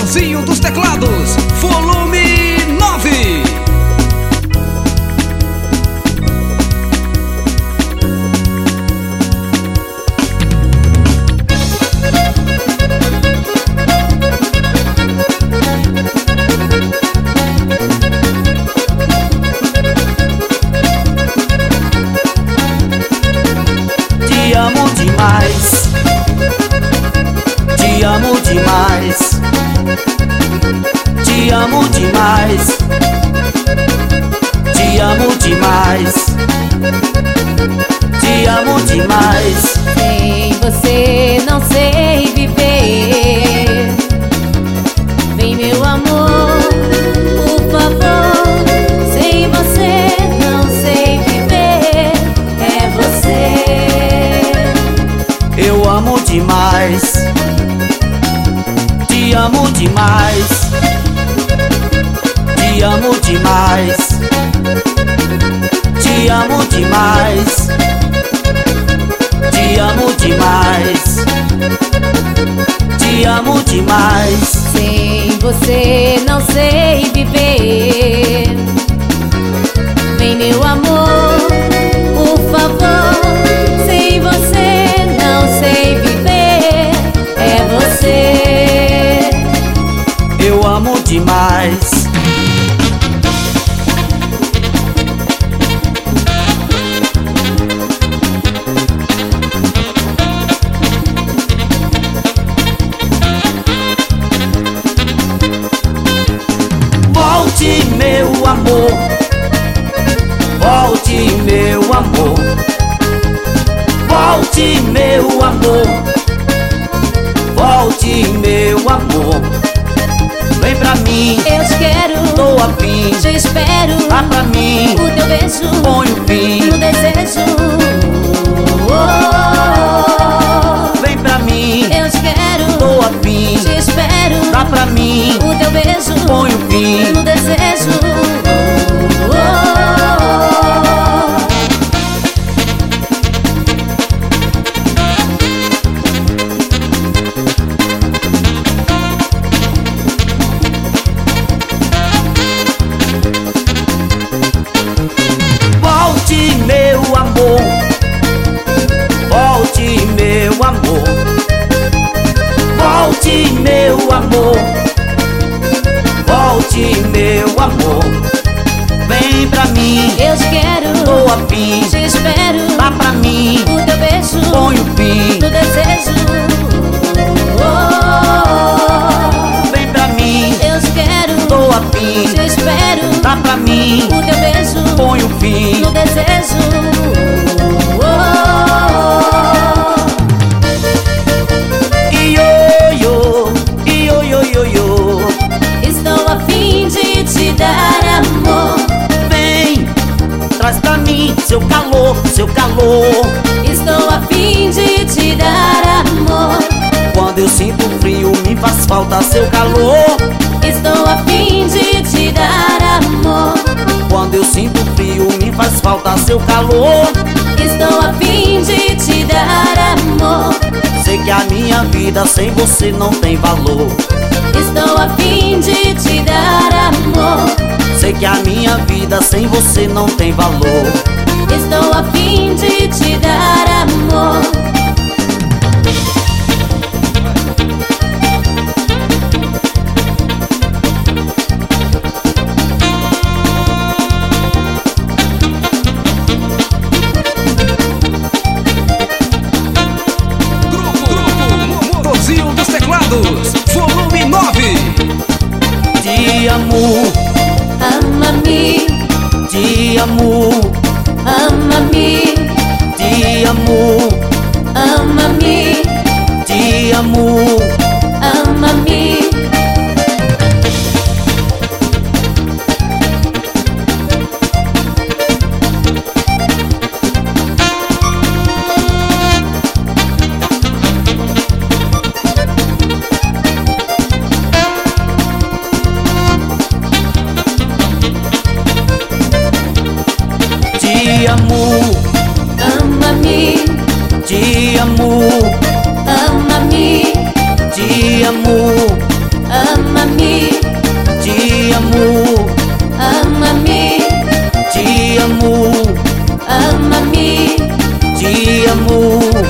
motorzinho dos teclados, volume 9. Te amo demais, te amo demais, te amo demais, te amo demais, te amo demais. Sem você não sei viver. Vem, meu amor, por favor. Sem você não sei viver. É você. Eu amo demais, te amo demais, te amo demais, te amo demais, te amo demais, te amo demais. Sem você não sei viver. Vem, meu amor, por favor. Sem você não sei viver. É você. Eu amo demais. Volte, meu amor, volte, meu amor, volte, meu amor, volte, meu amor. Vem pra mim, Eu te quero, tô afim, te espero. dá pra mim, O teu beijo põe o fim. no desejo. Vem pra mim, Eu te quero, tô afim, te espero. dá pra mim, O teu beijo põe o fim. no desejo. Volte, meu amor, volte, meu amor, volte, meu amor, volte, meu amor. Vem pra mim, Eu te quero, tô afim, te espero. dá pra mim, O teu beijo põe o fim. no desejo. Vem pra mim, Eu te quero, tô afim, te espero. dá pra mim, O teu beijo põe o fim. no desejo. Ioiô, ioiô. Estou a fim de te dar amor. Vem, traz pra mim seu calor, seu calor. Estou a fim de te dar amor. Quando eu sinto frio, me faz falta seu calor. Estou a fim de te dar amor. Quando eu sinto frio, me faz falta seu calor. Estou a fim de te dar amor. Sei que a minha vida sem você não tem valor. Estou a fim de te dar amor. Sei que a minha vida sem você não tem valor. Estou a fim de te dar amor. Grupo Motorzinho dos teclados, volume 9. Te amo, Ama-me, te amo, ama-me, te amo, ama-me, te amo. ama-me. Te amo, Ama-me, te amo, ama-me, te amo. ama-me. amo, ama-me, te amo.